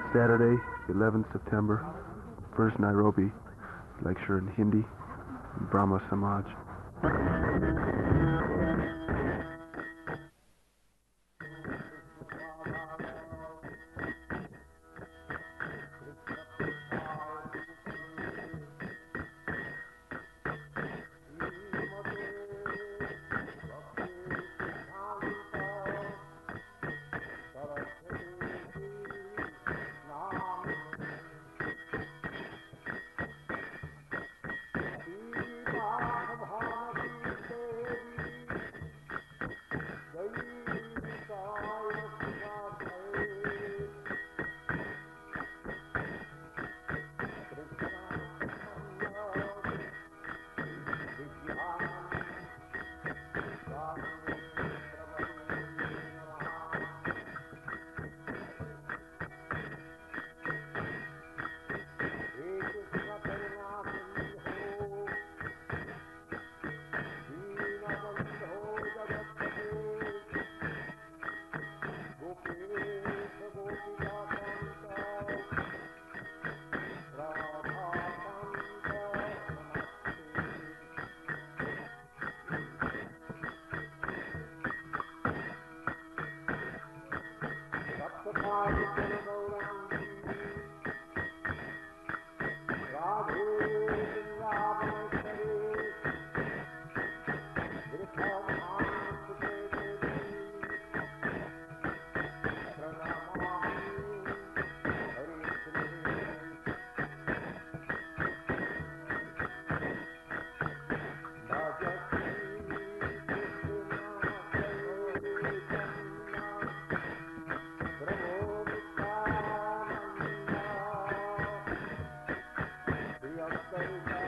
Saturday, 11th September, first Nairobi lecture in Hindi, Brahma Samaj. Go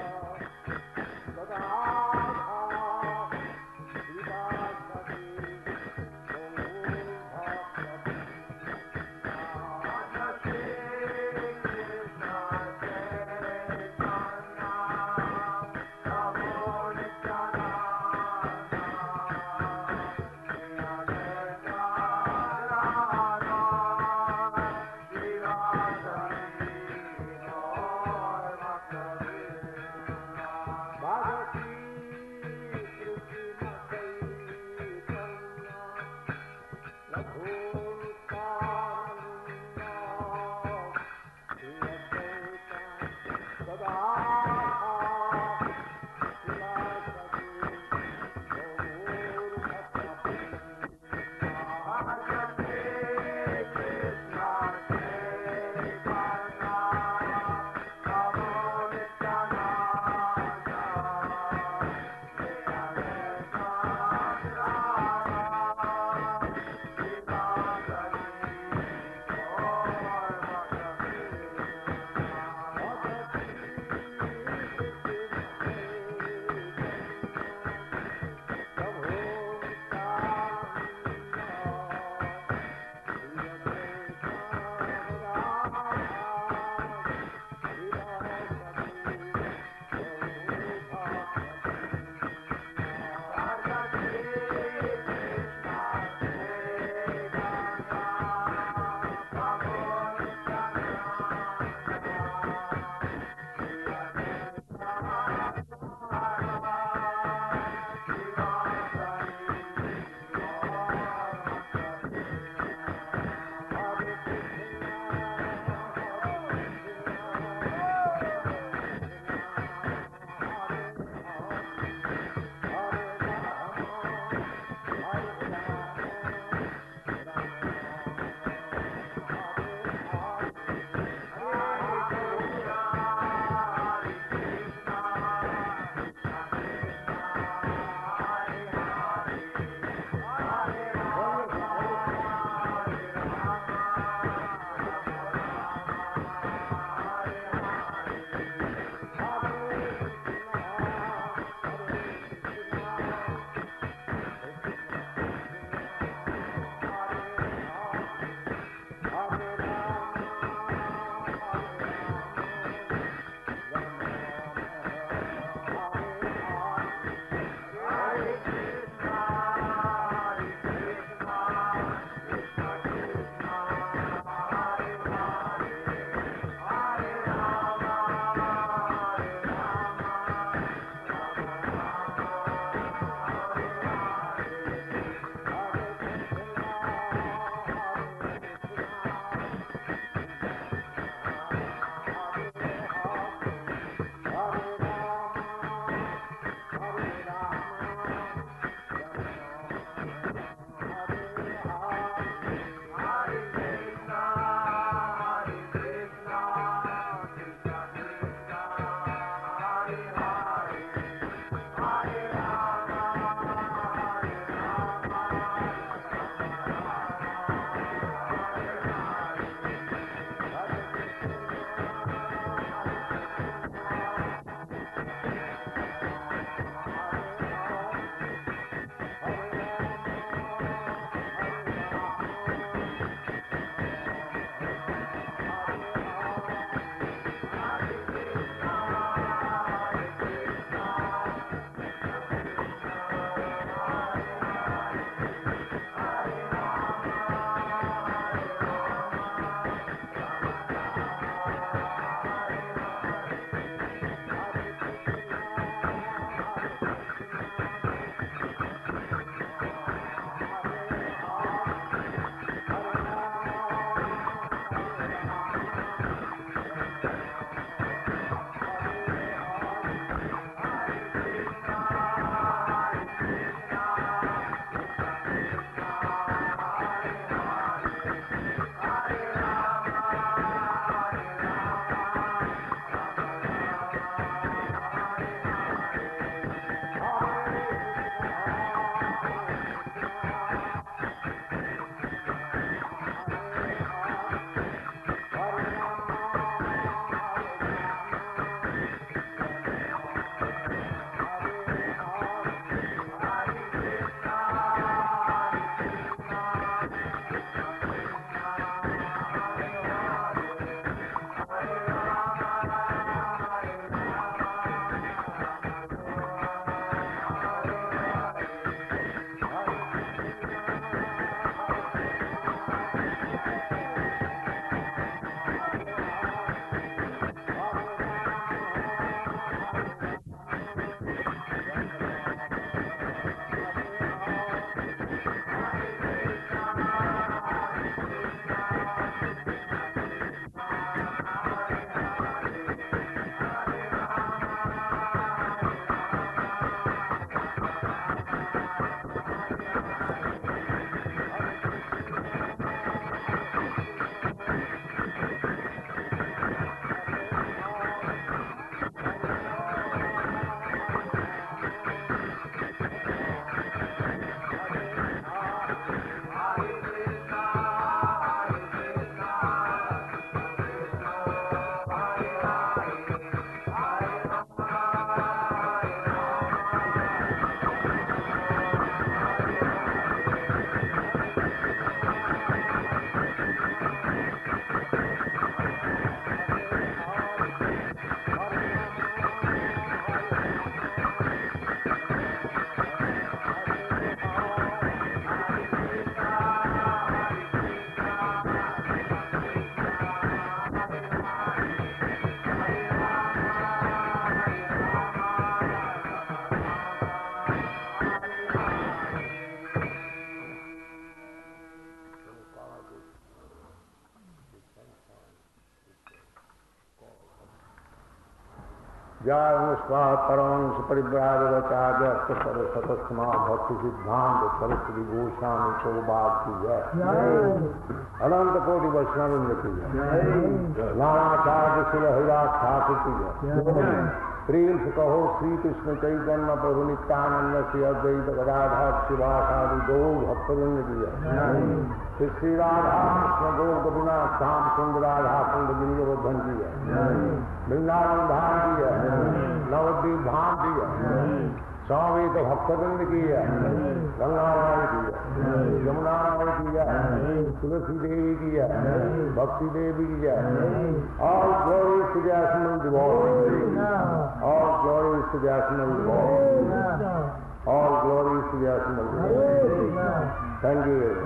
व्यामस्वा परमंश परिव्राजकाचार्य सतस्थमा भक्ति सिद्धांत सरस्वती गोस्वामी चौबाग की जय, अनंत कोटि वैष्णव की जय, नानाचार्य शिव हरिदास ठाकुर की जय। प्रेम से कहो श्री कृष्ण चैतन्य प्रभु नित्यानंद श्री अद्वैत गदाधर शिवासादि गौर भक्तवृंद की जय। श्री राधा कृष्ण गौर गोपीनाथ श्याम सुंदर राधा कुंड गिरिवर्धन की जय, वृंदावन धाम की जय, नवद्वीप धाम की जय, स्वामी तो भक्तवृंद की है, गंगा माई की है, यमुना माई की है, तुलसी देवी की है, भक्ति देवी की है। All glories to the Asmal Devotee. All glories to the Asmal Devotee. All glories to the Asmal Devotee. Thank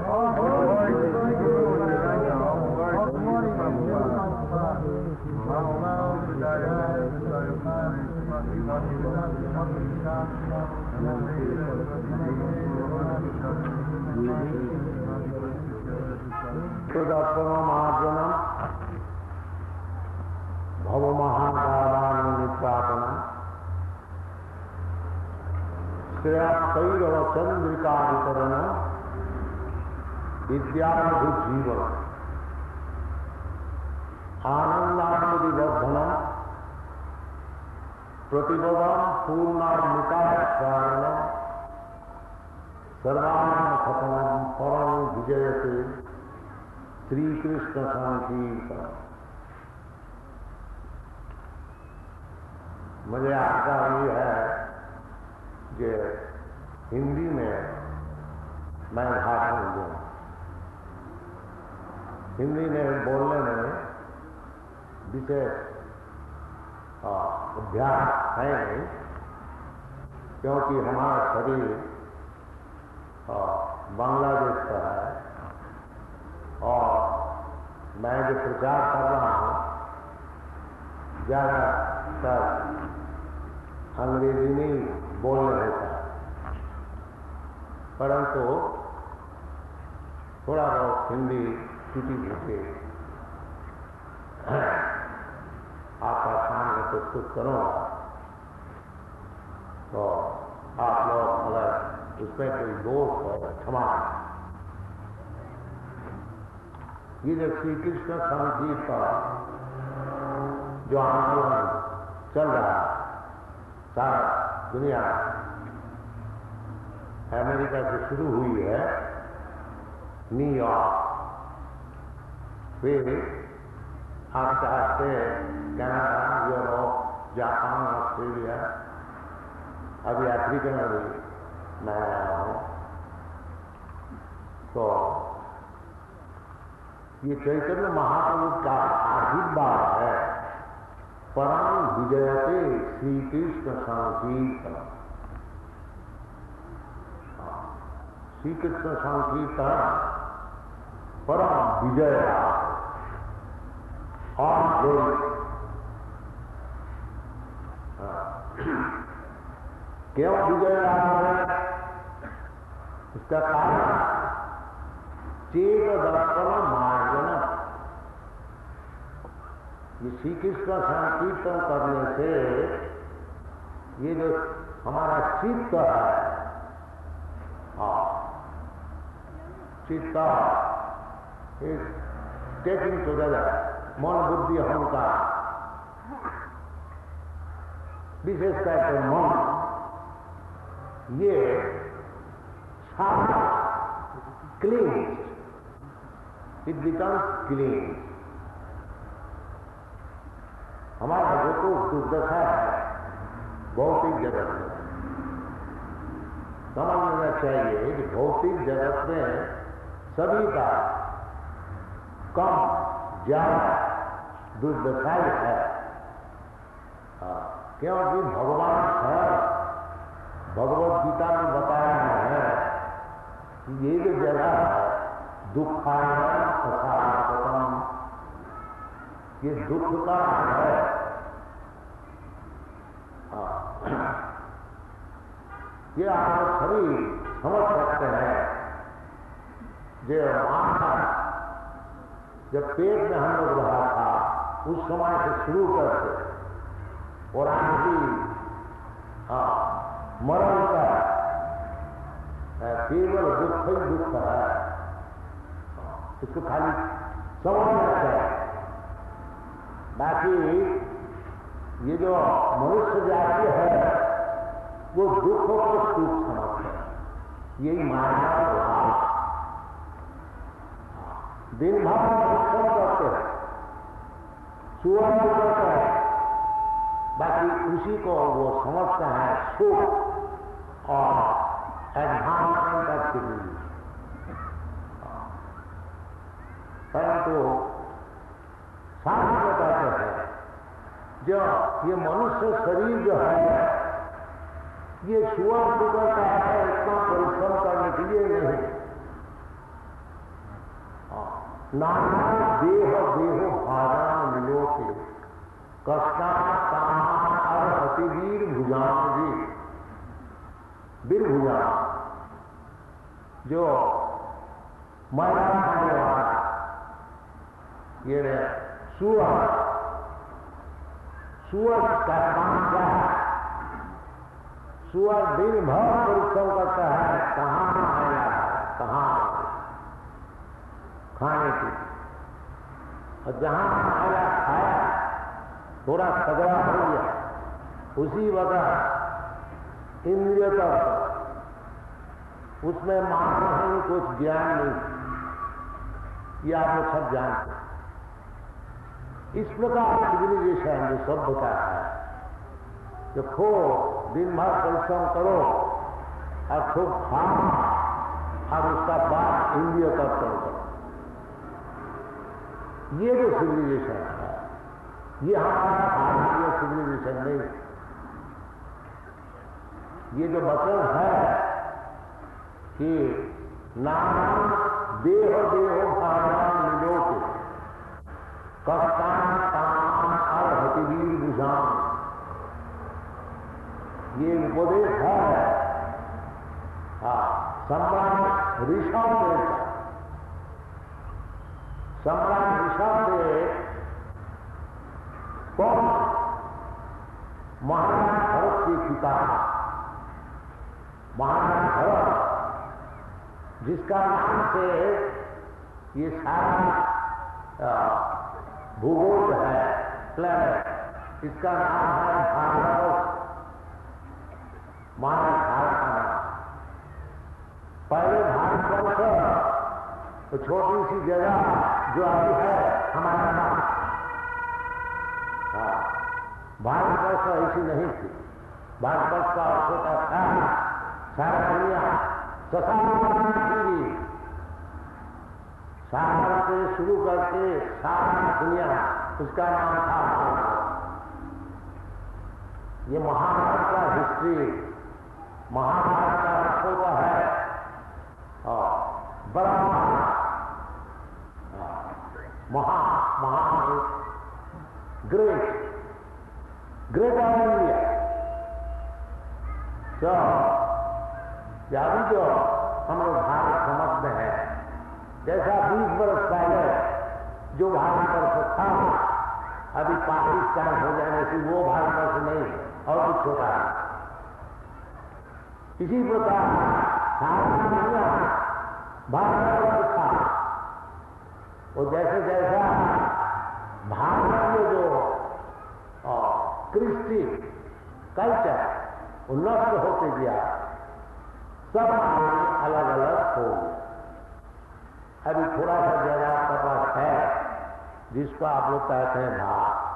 you. तदपरमार्जनम भव महादावानुनिपातनम श्रेयस्कैरव चंद्रिकावितरणम विद्यामधु जीवन आनंदानुदिवर्धनम प्रतिपदम पूर्णामृताश्रायणम सर्वानखतनम परम विजयते श्री कृष्ण संकीर्तन। मुझे आशा ये है कि हिंदी में मैं भाषण दूं। हिंदी में बोलने में विशेष अभ्यास है नहीं, क्योंकि हमारा शरीर बांग्लादेश का है और मैं जो प्रचार कर रहा हूँ ज़्यादातर अंग्रेजी नहीं बोलने होता है, परंतु थोड़ा बहुत हिंदी छुट्टी भूखे आपका सामने प्रस्तुत करूँगा, तो आप लोग अगर उसमें कोई दोष हो क्षमा। ये जो श्री कृष्ण संकीर्तन जो आंदोलन चल रहा है सारा दुनिया अमेरिका से शुरू हुई है, न्यूयॉर्क, फिर आस्ते आस्ते कनाडा, यूरोप, जापान, ऑस्ट्रेलिया, अभी अफ्रीका में भी मैं आया हूँ। तो ये चैतन्य महाप्रभु का आशीर्वाद है, परम विजयते श्री कृष्ण संकीर्तन। श्री कृष्ण संकीर्तन परम विजय और ग्लोरी। क्यों विजय है? इसका कारण चेत दर्शन मार्जन। ये श्री कृष्ण संकीर्तन करने से ये जो हमारा चित्त है, चित्त इज टेकिंग टुगेदर, मन बुद्धि अहंकार, विशेष करके मन, ये सारा क्लीन, इट बिकम्स क्लीन। हमारा जो तो दुर्दशा है भौतिक जगत में, समझ लेना चाहिए कि भौतिक जगत में सभी का कम ज्यादा दुर्दशाई है। क्योंकि भगवान है, भगवत गीता में बताया है कि ये जो जगह है दुखाय असारतम, ये दुख का है। ये आप सभी समझ सकते हैं, जो माता जब पेट में हम लोग रहा था उस समय से शुरू करके और आखिरी मरण का केवल दुख ही दुख है। इसको खाली समझना चाहिए। बाकी ये जो मनुष्य जाति है वो दुखों को सुख समझते हैं, यही माया का प्रभाव। दिन भर परिश्रम करते हैं, सुअर करते हैं, बाकी उसी को वो समझते हैं सुख और एडवांसमेंट एक्टिविटी। परंतु शास्त्र कहते हैं जो ये मनुष्य शरीर जो है ये सुअर कुकर का है, इतना परिश्रम करने के लिए नहीं। नाना देह देहो भारण मिलो के कष्टा काम अर्हति वीर भुजान जी। वीर भुजान जो मरा खाने वाला ये सुअर, सुअर का काम क्या है? सुअर दिन भर परिश्रम करता है, कहाँ आया कहाँ खाने की, और जहां आया खाया, थोड़ा सगड़ा हो गया, उसी वक्त इंद्रिय तक उसमें मानव कुछ ज्ञान नहीं। ये आप लोग सब जानते हैं। इस प्रकार सिविलाइजेशन जो सभ्यता है, जो खूब दिन भर परिश्रम करो और खूब खाओ और उसका बाद इंद्रिय तर्पण करो, ये जो सिविलाइजेशन है ये हमारा भारतीय सिविलाइजेशन नहीं। ये जो वचन है कि नाम देह देहो भावान मिलो के कष्टान काम अर्हति वीर भुजान, ये उपदेश है सम्राट ऋषभ देव का। सम्राट ऋषभ देव कौन? महाराज भरत के पिता, महाराज भरत, जिसका नाम से ये सारा भूगोल है, प्लेनेट, इसका नाम है भारत। महाराज भारत का नाम। पहले भारतवर्ष तो छोटी सी जगह जो अभी है हमारा नाम, भारतवर्ष ऐसी नहीं थी। भारतवर्ष का अर्थ होता था सारा दुनिया, ससारी सागर से शुरू करके सारा दुनिया, उसका नाम था भारत। ये महाभारत का हिस्ट्री, महाभारत का अर्थ होता है बड़ा महा ग्रेट इंडिया। तो अभी जो हम लोग भारत समझते हैं, जैसा 20 वर्ष पहले जो भारतवर्ष था अभी पाकिस्तान हो जाने से वो भारतवर्ष नहीं और कुछ होता है। इसी प्रकार सारा दुनिया भारतवर्ष था। और जैसे जैसा भारत में जो कृष्टि कल्चर वो नष्ट होते गया, सब अलग अलग हो गए। अभी थोड़ा सा जगह आपका पास है जिसको आप लोग कहते हैं भारत।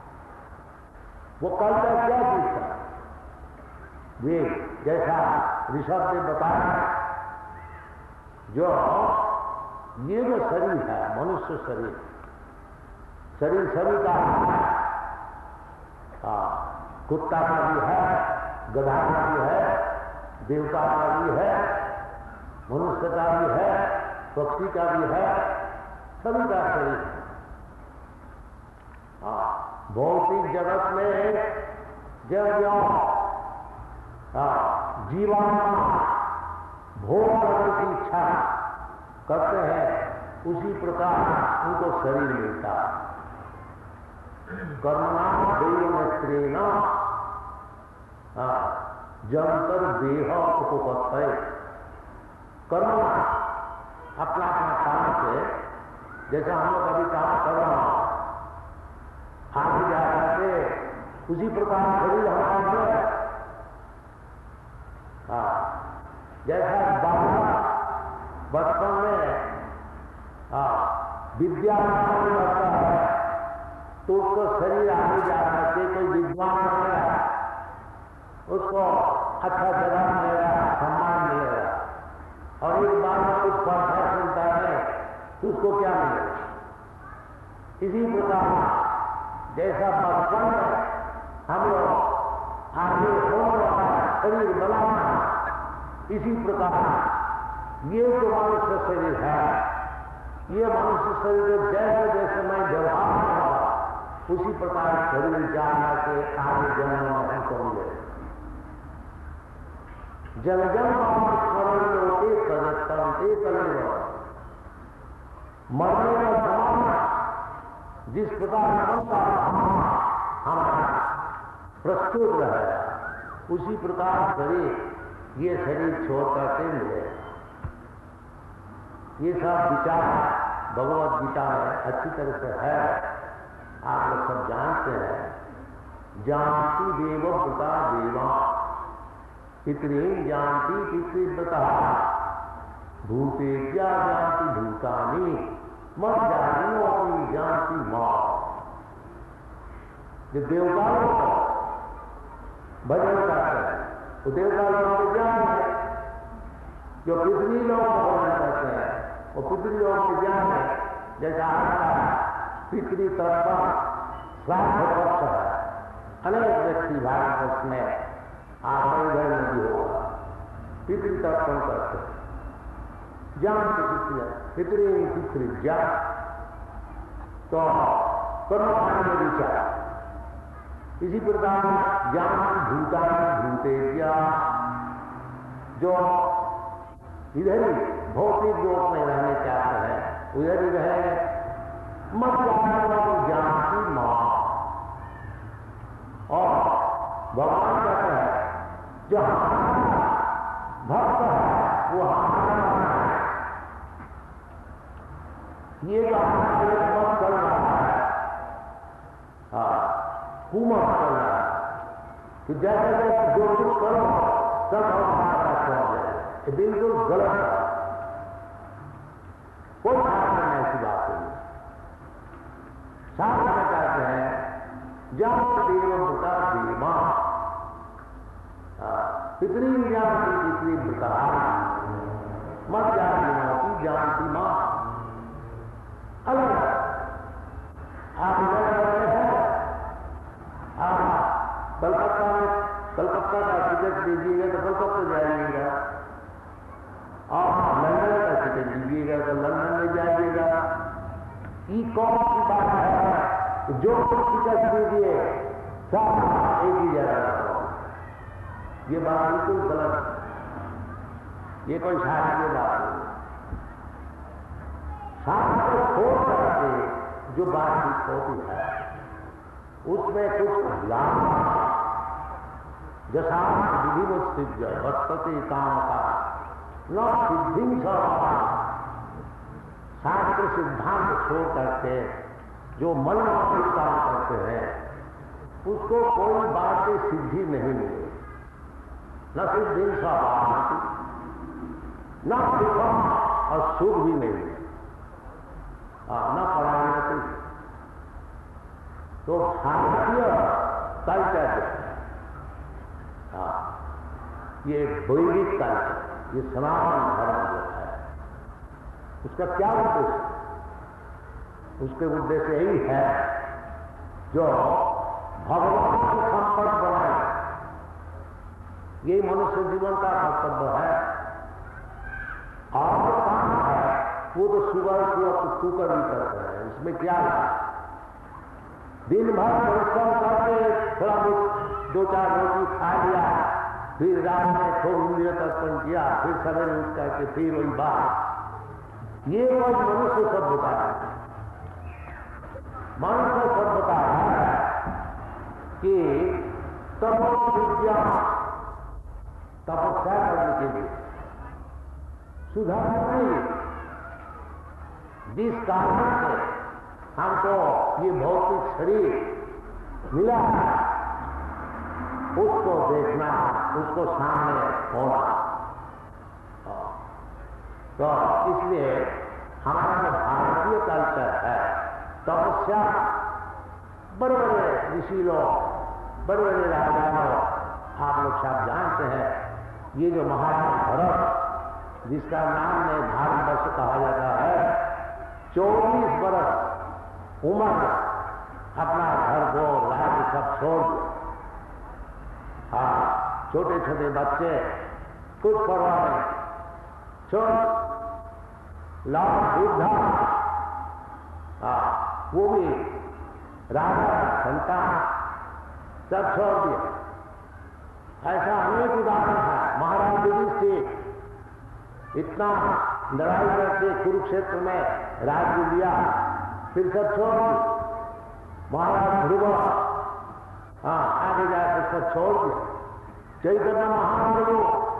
वो कल्चर क्या चीज था? ये जैसा ऋषभ ने बताया, जो ये जो शरीर है, मनुष्य शरीर, शरीर सभी का है। कुत्ता का भी है, गधा का भी है, देवता का भी है, मनुष्य का भी है, पक्षी का भी है, सभी का शरीर है। भौतिक जगत में जब जीवन भोग करने की इच्छा करते हैं, उसी प्रकार उनको शरीर मिलता है। कर्मणा देयस्त्रेण जंतर देह उपपत्तये। कर्मणा अपना अपना काम से, जैसा हम लोग अभी काम कर रहे हैं, आगे जा करके उसी प्रकार शरीर हमारा है। जैसा बालक बचपन में विद्या करता है तो उसको शरीर आगे जा करके कोई विद्वान बनेगा, उसको अच्छा जगह मिलेगा, सम्मान मिलेगा। और एक बार में कुछ पढ़ता सुनता है तो उसको क्या मिलेगा। इसी प्रकार जैसा बचपन में हम लोग आगे होने वाला शरीर बनाना, इसी प्रकार ये जो मनुष्य शरीर है, ये मनुष्य शरीर जैसे जैसे मैं व्यवहार करूंगा उसी प्रकार शरीर जाना के आगे जन्म में हमको मिले। जन जन स्मरण होते सजतंते कलेव। मरने का जमाना जिस प्रकार हमारा प्रस्तुत रहेगा, उसी प्रकार शरीर ये शरीर छोड़ करके मिले। ये सब विचार भगवत गीता में अच्छी तरह से है, आप लोग सब जानते हैं। जानती देव पिता देवा पितृन जानती पितृव्रता भूते क्या जानती भूतानी मत जानी जानती माँ। जो देवता लोग भजन करते हैं वो देवता लोगों को ज्ञान है, जो पितृ लोग भजन करते हैं वो पितृ लोगों को ज्ञान है। जैसा पितृ तर्पण श्राद्ध पक्ष है, अनेक व्यक्ति भारतवर्ष में घर में भी होगा पितृ तर्पण करते हैं। जानते पितृ पितृ ज्ञान तो कर्म में विचार। इसी प्रकार ज्ञान भूतान भूते जो इधर ही भौतिक लोक में रहने चाहते हैं उधर ही रहे। मत ज्ञान की मां। और भगवान कहते हैं जो हमारा भक्त है वो हमारा है। ये जो हमारे मत चल रहा है, कुमत चल रहा है कि जैसे जैसे जो कुछ करो सब हमारा छोड़ जाए, ये बिल्कुल गलत है। कोई शास्त्र में ऐसी बात नहीं। शास्त्र में कहते हैं जब देव बता देवा पितरी जानती पितरी बता मत जानती जानती मां। अलग आप कलकत्ता का टिकट दीजिएगा तो कलकत्ता जाइएगा, और लंदन का टिकट दीजिएगा तो लंदन में जाइएगा। ये कौन सी बात है? जो टिकट दीजिए सब एक ही जगह। ये बात बिल्कुल गलत है। ये कोई शास्त्रीय बात नहीं। शास्त्र छोड़ करके जो बात होती है उसमें कुछ लाभ जैसा विधि में सिद्ध वर्तते काम का न सिद्धि शास्त्र सिद्धांत छोड़ करके जो मन में काम करते हैं उसको कोई बात की सिद्धि नहीं मिली। न सिद्धि स्वाभाविक न सुखम और सुख भी नहीं मिले, न परायणति। तो भारतीय कल्चर ये वैदिक कल्चर, ये सनातन धर्म जो है उसका क्या उद्देश्य? उसके उद्देश्य यही है जो भगवान की संपर्क बनाए। यही मनुष्य जीवन का कर्तव्य है। और काम है वो तो सुबह कुकर भी करते हैं। इसमें क्या है? दिन भर परिश्रम करके थोड़ा बहुत दो चार रोटी खा लिया, फिर रात में थोड़ी इंद्रिय तर्पण किया, फिर सवेरे उठ करके फिर वही बात। ये कोई मनुष्य सभ्यता है। मनुष्य सभ्यता है कि तपोविद्या तपस्या करने के लिए सुधारने के लिए जिस कारण से हमको ये भौतिक शरीर मिला है उसको देखना, उसको सामने होना। तो इसलिए हमारा जो भारतीय कल्चर है तपस्या, बड़े बड़े ऋषि लोग, बड़े बड़े राजा लोग, आप लोग सब जानते हैं, ये जो महाराज भरत जिसका नाम में भारतवर्ष कहा जाता है, 24 बरस उम्र अपना घर को राज्य सब छोड़ दिया। हाँ, छोटे छोटे बच्चे कुछ परवाह नहीं, छोट लाभ बुद्धा, हाँ वो भी राजा का संतान सब छोड़ दिया। ऐसा अनेक उदाहरण है। महाराज युधिष्ठिर इतना लड़ाई करके कुरुक्षेत्र में राज्य लिया, फिर सब छोड़ दिया। महाराज ध्रुव, हाँ आगे जाकर सब छोड़ दिया। चैतन्य महाप्रभु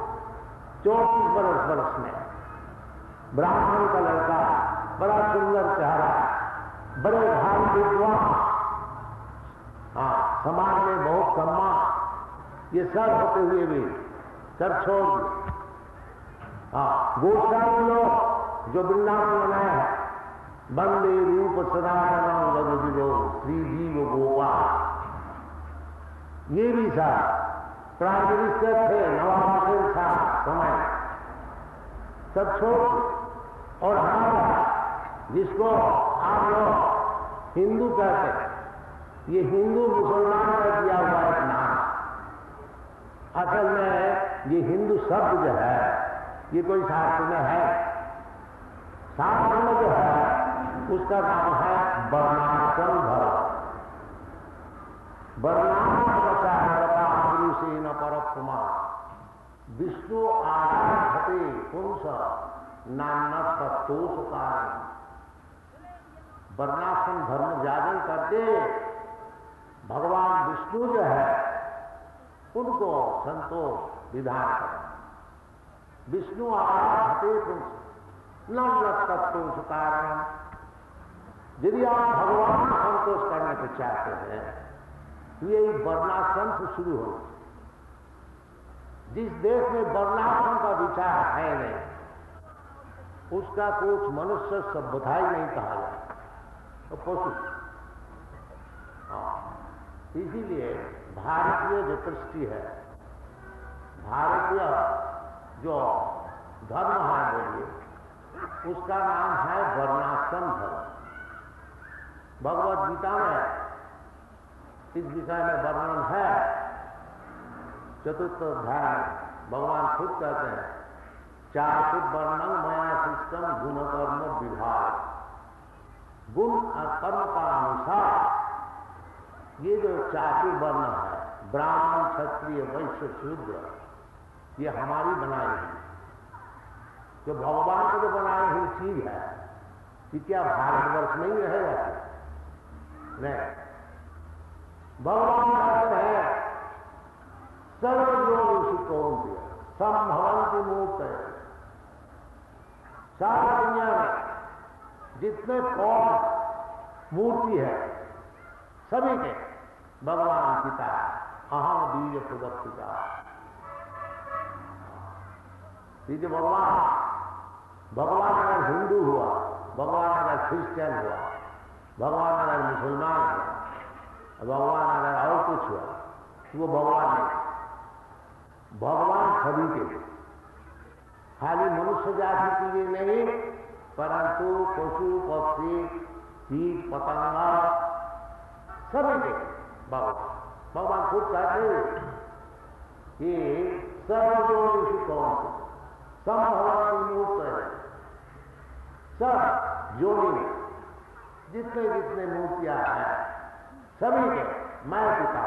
24 वर्ष में, ब्राह्मण का लड़का, बड़ा सुंदर चेहरा, बड़े भारी विद्वान, हाँ समाज में बहुत सम्मान, ये सब होते हुए भी सब छोड़ दिए। हाँ, गोस्वामी लोग जो वृंदावन बनाया है, वंदे रूप सदानंद रघुवीरो श्री जीव गोपाल, ये भी था प्राइम मिनिस्टर थे, नवाब हुसैन था समय, सब छोड़। और हमारा जिसको आप लोग हिंदू कहते हैं, ये हिंदू मुसलमान का दिया हुआ एक नाम। असल में ये हिंदू शब्द जो है ये कोई शास्त्र में है, शास्त्र में जो है उसका नाम है वर्णाश्रम धर्म। वर्णाश्रम से न पर विष्णु आराधते पुंस नाना तत्तोष कारण। वर्णाश्रम धर्म जागरण करते भगवान विष्णु जो है उनको संतोष विधान कर। विष्णु आराधते पुंस नाना तत्तोष कारण। यदि आप भगवान को संतोष करने को चाहते हैं, ये वर्णाश्रम से शुरू हो। जिस देश में वर्णाश्रम का विचार है नहीं, उसका कुछ मनुष्य सभ्यता ही नहीं कहा जाए, तो पशु। इसीलिए भारतीय जो कृष्टि है, भारतीय जो धर्म है बोलिए, उसका नाम है वर्णाश्रम धर्म। भगवद गीता में इस विषय में वर्णन है। चतुर्थ अध्याय भगवान खुद कहते हैं, चातुर् वर्णन मया सिस्टम गुण कर्म विभाग। गुण और कर्म का अनुसार ये जो चातुर्वर्ण है, ब्राह्मण क्षत्रिय वैश्य शूद्र, ये हमारी बनाई हुई, जो भगवान को जो बनाई हुई चीज है, कि क्या भारतवर्ष में ही रहेगा? नहीं, भगवान कहते हैं सर्वयोनिषु कौन्तेय संभवन्ति मूर्तयः। सारी दुनिया में जितने कौन मूर्ति है, सभी के भगवान पिता अहम बीज सुगप्तिका। ये भगवान अगर हिंदू हुआ, भगवान अगर क्रिश्चियन हुआ, भगवान अगर मुसलमान हुआ, भगवान अगर और कुछ हुआ, वो भगवान नहीं। भगवान सभी के लिए, खाली मनुष्य जाति के लिए नहीं, परंतु पशु पक्षी कीट पतंगा सभी के भगवान खुद कहते हैं कि सर्वयोनिषु कौन्तेय संभवन्ति मूर्तयः। सब योनि में जितने जितने मूर्तियां हैं, सभी के मैं पिता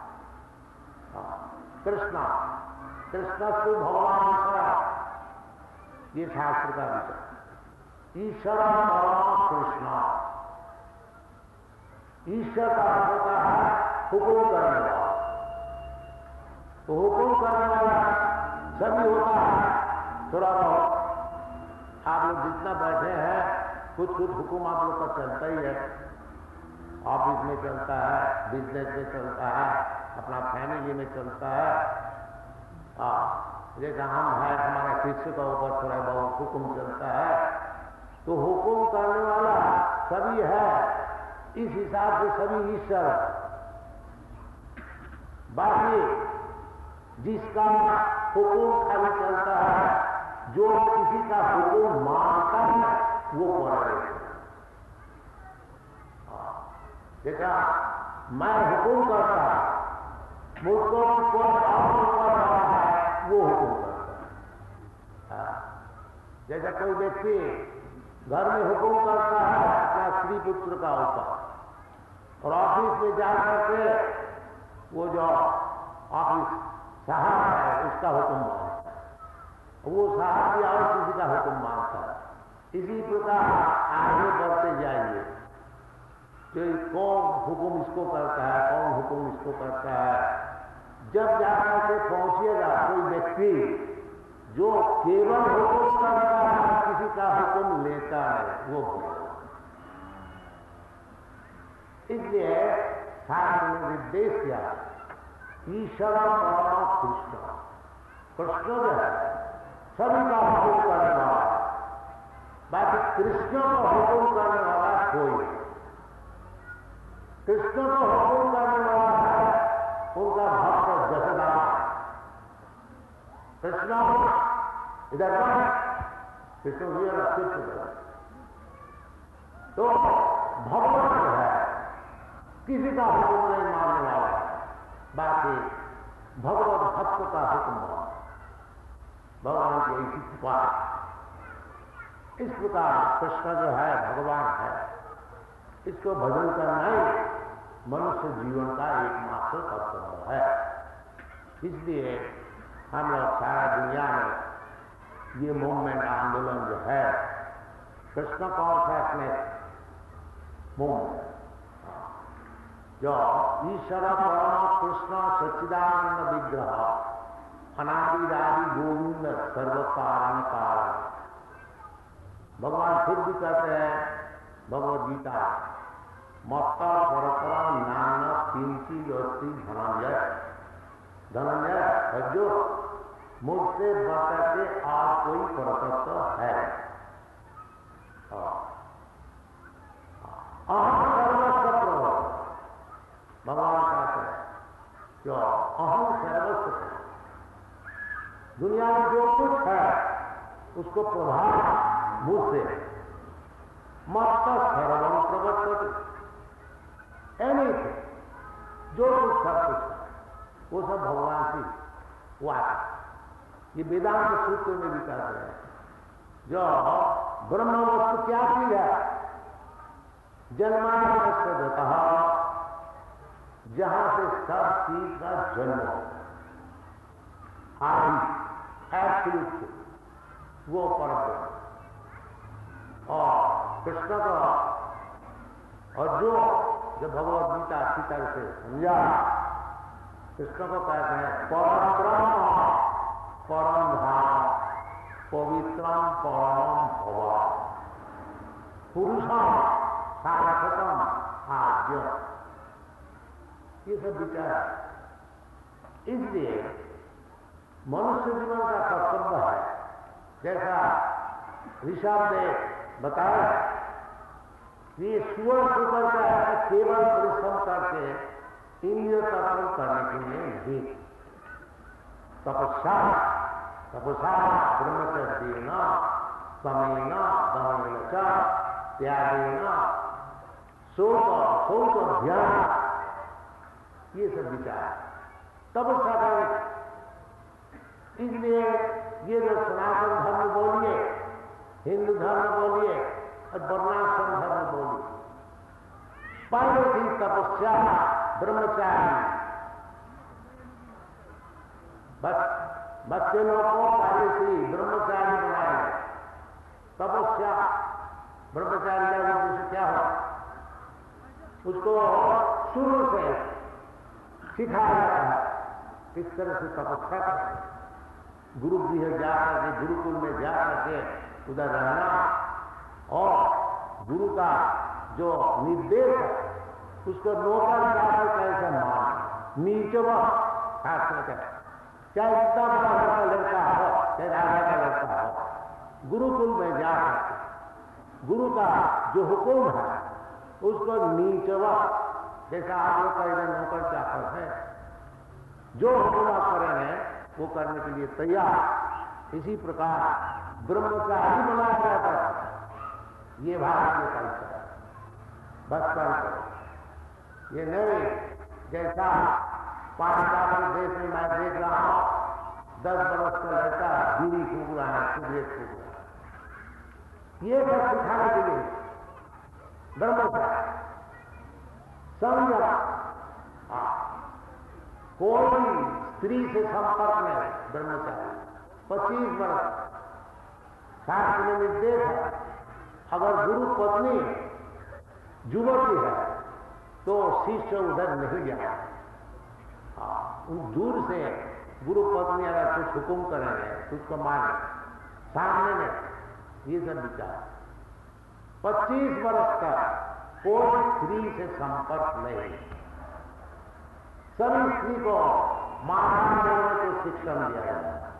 कृष्णा कृष्णस्तु भगवान ईश्वर। ये शास्त्र का विषय। ईश्वर भगवान कृष्णा। ईश्वर का अर्थ होता है हुकुम करने वाला। तो हुकुम करने वाला सभी होता है। थोड़ा बहुत आप लोग जितना बैठे हैं कुछ कुछ हुकुम आप लोग का चलता ही है। ऑफिस में चलता है, बिजनेस में चलता है, अपना फैमिली में चलता है। जैसा हम है, हमारे शिष्य का ऊपर थोड़ा बहुत हुक्म चलता है। तो हुक्म करने वाला सभी है, इस हिसाब से सभी ईश्वर। बाकी जिसका हुक्म खाली चलता है, जो किसी का हुक्म मानता है वो परमेश्वर। देखा, मैं हुक्म करता, मुझको कोई और कर रहा है, वो हुक्म करता है। जैसा कोई व्यक्ति घर में हुक्म करता है अपना स्त्री पुत्र का ऊपर, और ऑफिस में जा करके वो जो ऑफिस साहब है उसका हुक्म मानता है, वो साहब भी और किसी का हुक्म मानता है। इसी प्रकार आगे बढ़ते जाइए, तो कौन हुक्म इसको करता है, कौन हुक्म इसको करता है। जब जाकर के पहुंचिएगा कोई व्यक्ति जो केवल हुक्म करता है, किसी का हुक्म लेता है, वो इसलिए शास्त्र ने निर्देश किया, ईश्वर परम कृष्ण। कृष्ण जो है सभी का हुक्म करने वाला, बाकी कृष्ण का हुक्म करने वाला कोई नहीं। कृष्ण को हुक्म करने वाला है उनका भक्त जसोदा। कृष्ण इधर कृष्ण तो भगवान जो है किसी का हुक्म नहीं मानने वाला, बाकी भगवत भक्त का हुक्म भगवान की ऐसी कृपा। इस प्रकार कृष्ण जो है भगवान है, इसको भजन करना ही मनुष्य जीवन का एकमात्र कर्तव्य है। इसलिए हम लोग सारा दुनिया में ये मूवमेंट आंदोलन जो है, कृष्ण कॉन्शियसनेस मूवमेंट, जो ईश्वर परम कृष्ण सच्चिदानंद विग्रह अनादिरादि गोविंद सर्व कारण कारण। भगवान खुद भी कहते हैं भगवद गीता, मत्ता परतरम नाना किंची योस्ति धनंजय। धनंजय जो मुझसे बढ़कर के और कोई परतत्व है। अहम सर्वस्व प्रभु, भगवान कहते हैं जो अहम सर्वस्व, दुनिया में जो कुछ है उसको प्रभाव मुझसे। मत सर्वम प्रवर्तते, एनीथिंग, जो कुछ सब कुछ वो सब भगवान की वाक। ये वेदांत सूत्र में भी कहते हैं, जो ब्रह्म वस्तु क्या चीज है, जन्माद्यतः, जहां से सब चीज का जन्म हो, आदि एब्सोल्यूट वो परब्रह्म। और कृष्ण का, और जो भगवद गीता अच्छी तरह से समझा, कृष्ण को कहते हैं परम ब्रह्म परम धाम पवित्रम परम भव पुरुषम सार्थकम आद्य। ये सब विचार है। इसलिए मनुष्य जीवन का कर्तव्य है, जैसा ऋषभ ने बताया, ये सुअर शुकर का है केवल परिश्रम करके इंद्रिय तर्पण करने के लिए नहीं। तपस्या तपसा ब्रह्मचर्येन समेन दमेन च त्यागेन शोक ध्यान, ये सब विचार तपस्या करने। इसलिए ये जो सनातन धर्म बोलिए, हिंदू धर्म बोलिए और वर्णाश्रम धर्म बोलिए, पहले थी तपस्या ब्रह्मचारी। बच्चे लोग को पहले से ब्रह्मचारी बनाए। तपस्या ब्रह्मचारी का उद्देश्य क्या हो, उसको शुरू से सिखाया जाता है किस तरह से तपस्या करें, गुरु गृह जा करके, गुरुकुल में जा करके उधर रहना और गुरु का जो निर्देश है उसको नौकर जाकर कैसे मानना, नीचवा शास्त्र का, चाहे इतना बड़ा का लड़का हो, चाहे राजा का लड़का हो, गुरुकुल में जाकर गुरु का जो हुक्म है उसको नीचवा, जैसा आप लोग का इधर नौकर चाकर है, जो हुक्म आप करेंगे वो करने के लिए तैयार, इसी प्रकार ब्रह्मचारी बनाया जाता है। ये भारतीय कल्चर है, बचपन से ये नहीं जैसा पाकिस्तान देश में मैं देख रहा हूं 10 बरस का लड़का बीड़ी फूक रहा है, सिगरेट फूक रहा है, ये सब सिखाने के लिए ब्रह्मचारी संयम, कोई स्त्री से संपर्क में ब्रह्मचारी 25 वर्ष शास्त्र में निर्देश है। अगर गुरु पत्नी युवती है तो शिष्य उधर नहीं जाए, दूर से गुरु पत्नी अगर कुछ हुक्म करेंगे तो उसको माने, सामने में, ये सब विचार। 25 वर्ष तक कोई स्त्री से संपर्क नहीं, सभी स्त्री को मारने को शिक्षण दिया जाता है।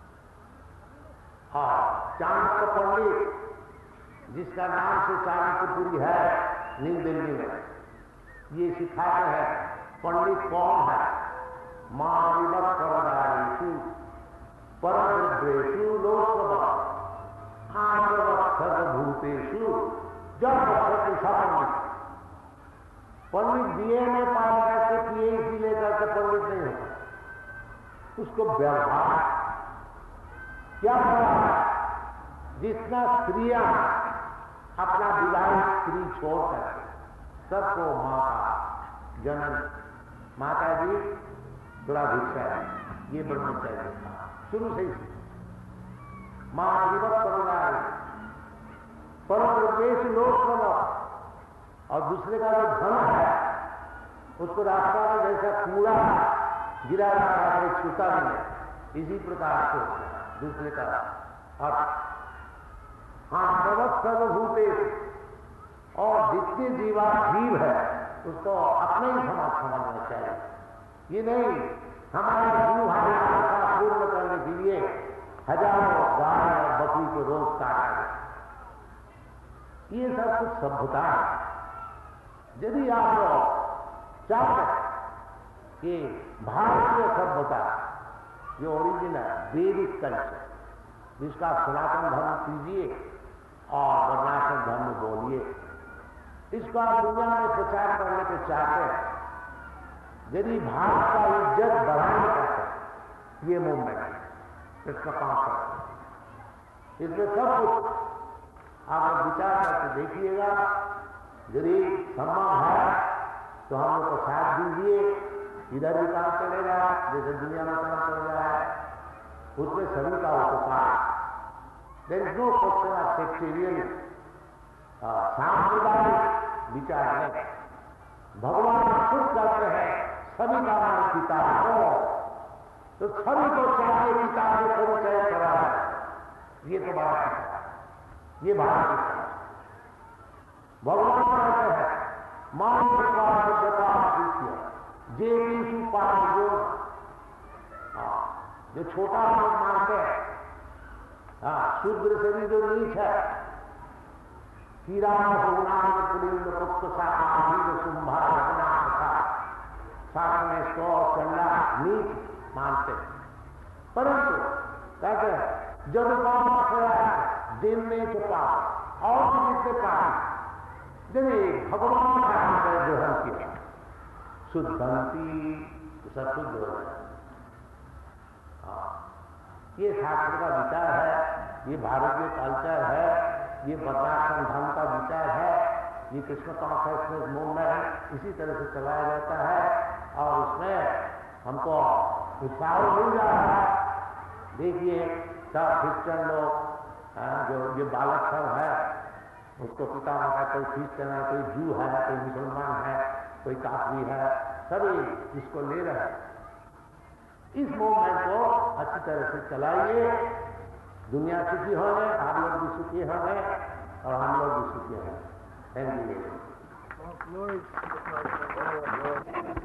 हाँ, चाणक्य पंडित जिसका नाम से चाणक्यपुरी है न्यू दिल्ली में, ये सिखाते हैं पंडित कौन है, माविवत परदायेषु परद्रव्येषु लोकसभा आत्मवत् सर्वभूतेषु जब पंडित, पंडित बीए में पास करके पीएचडी लेकर के पंडित नहीं होता, उसको व्यवहार क्या व्यवहार, जितना स्त्रियां अपना विवाहित स्त्री छोड़कर सबको माता जनन, माता जी बड़ा भिक्षा है, ये ब्रह्मचर्य शुरू से ही मां विवत परिवार परद्रव्येषु लोकसभा, और दूसरे का जो धन है उसको रास्ता में जैसा कूड़ा गिरा रहा है छूता नहीं, इसी प्रकार से दूसरे का अर्थ। हाँ, सर्वभूतेश, और जितने जीव है उसको अपने ही समझना चाहिए, ये नहीं हमारा जीव हमारा पूर्ण करने के लिए हजारों गाय और बकरी को रोज काटा, ये सब कुछ सभ्यता है। यदि आप लोग चाहते कि भारतीय सभ्यता जो ओरिजिनल वैदिक कल्चर, जिसका सनातन धर्म कीजिए और वर्णाश्रम धर्म बोलिए, इसको आप दुनिया में प्रचार करने के चाहते हैं, यदि भारत का इज्जत बढ़ाने का ये मूवमेंट इसका काम करते, इसमें सब कुछ आप विचार करके देखिएगा। यदि संभव है तो हम लोग को साथ दीजिए, इधर भी काम चलेगा जैसे दुनिया में काम चल रहा है, उसमें सभी का उपकार। There is no question of sectarian, सांप्रदायिक विचार है। भगवान खुद कहते हैं सभी का नाम पिता हो, तो सभी को चाहिए पिता के परिचय करा है, ये तो बड़ा है, ये भारत की भगवान कहते हैं जो छोटा लोग मानते हैं, शूद्र से भी जो नीच है, कीड़ा पुलिंद पुष्प साथ में इसको चंडा नीच मानते हैं, परंतु कहते हैं जब दिन में छुपा और जिससे पास भगवान का ग्रहण किया शुद्धंती सब शुद्ध हो जाए। ये शास्त्र का विचार है, ये भारतीय कल्चर है, ये वर्णाश्रम धर्म का विचार है, ये कृष्ण कॉन्शियसनेस मूवमेंट इसी तरह से चलाया जाता है और उसमें हमको उत्साह मिल जा रहा है। देखिए सब क्रिश्चियन लोग जो ये बालक सब है उसको पिता माता, कोई क्रिश्चियन है, कोई जू है, कोई मुसलमान है, कोई काफी है, सभी इसको ले रहे हैं। इस मूवमेंट को अच्छी तरह से चलाइए, दुनिया सुखी होंगे, आप लोग भी सुखी होंगे और हम लोग भी सुखी होंगे। Thank you.